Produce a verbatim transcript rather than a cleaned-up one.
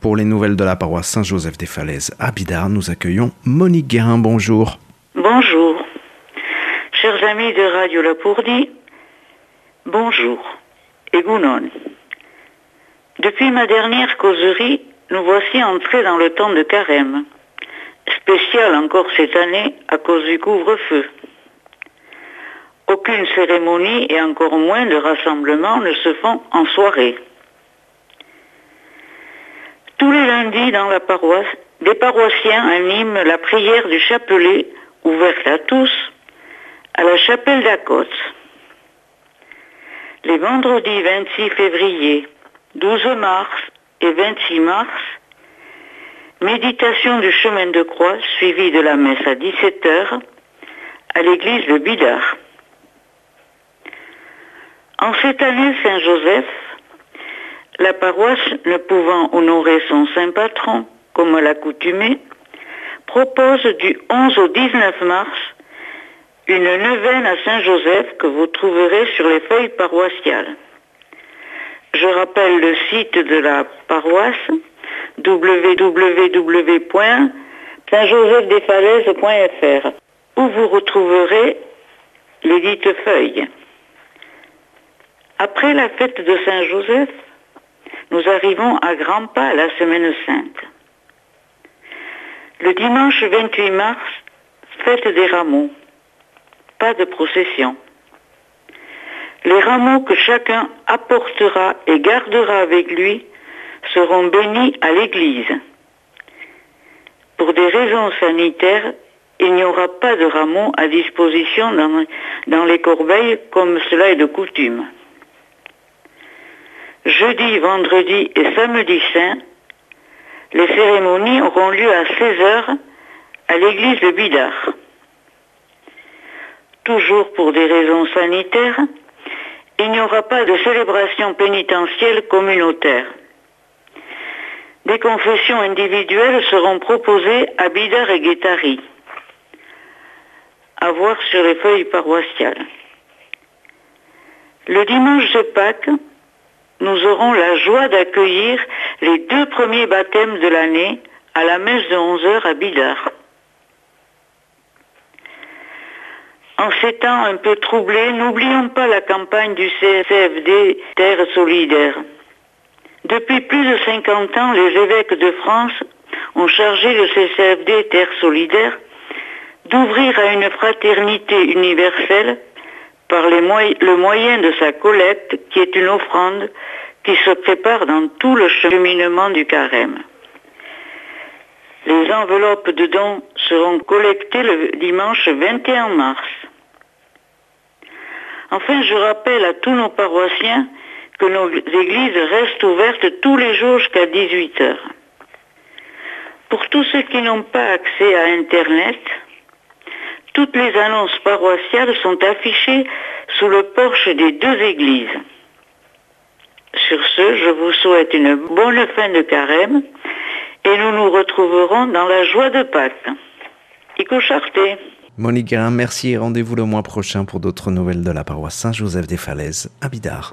Pour les nouvelles de la paroisse Saint-Joseph-des-Falaises à Bidart, nous accueillons Monique Guérin. Bonjour. Bonjour. Chers amis de Radio Lapourdie, bonjour. Egunon. Depuis ma dernière causerie, nous voici entrés dans le temps de carême. Spécial encore cette année à cause du couvre-feu. Aucune cérémonie et encore moins de rassemblement ne se font en soirée. Tous les lundis dans la paroisse, des paroissiens animent la prière du chapelet, ouverte à tous, à la chapelle d'Acote. Les vendredis vingt-six février, douze mars et vingt-six mars, méditation du chemin de croix suivie de la messe à dix-sept heures à l'église de Bidart. En cette année Saint-Joseph, la paroisse, ne pouvant honorer son saint patron comme à l'accoutumée, propose du onze au dix-neuf mars une neuvaine à Saint-Joseph que vous trouverez sur les feuilles paroissiales. Je rappelle le site de la paroisse w w w point saint joseph des falaises point f r où vous retrouverez les dites feuilles. Après la fête de Saint-Joseph, nous arrivons à grands pas à la Semaine Sainte. Le dimanche vingt-huit mars, fête des rameaux. Pas de procession. Les rameaux que chacun apportera et gardera avec lui seront bénis à l'église. Pour des raisons sanitaires, il n'y aura pas de rameaux à disposition dans, dans les corbeilles comme cela est de coutume. Jeudi, vendredi et samedi saint, les cérémonies auront lieu à seize heures à l'église de Bidart. Toujours pour des raisons sanitaires, il n'y aura pas de célébration pénitentielle communautaire. Des confessions individuelles seront proposées à Bidart et Guétary, à voir sur les feuilles paroissiales. Le dimanche de Pâques, nous aurons la joie d'accueillir les deux premiers baptêmes de l'année à la messe de onze heures à Bidart. En ces temps un peu troublés, n'oublions pas la campagne du C C F D Terre Solidaire. Depuis plus de cinquante ans, les évêques de France ont chargé le C C F D Terre Solidaire d'ouvrir à une fraternité universelle par les moy- le moyen de sa collecte, qui est une offrande qui se prépare dans tout le cheminement du carême. Les enveloppes de dons seront collectées le dimanche vingt et un mars. Enfin, je rappelle à tous nos paroissiens que nos églises restent ouvertes tous les jours jusqu'à dix-huit heures. Pour tous ceux qui n'ont pas accès à Internet, toutes les annonces paroissiales sont affichées sous le porche des deux églises. Sur ce, je vous souhaite une bonne fin de carême et nous nous retrouverons dans la joie de Pâques. Ico Charté. Monique Guérin, merci et rendez-vous le mois prochain pour d'autres nouvelles de la paroisse Saint-Joseph-des-Falaises à Bidart.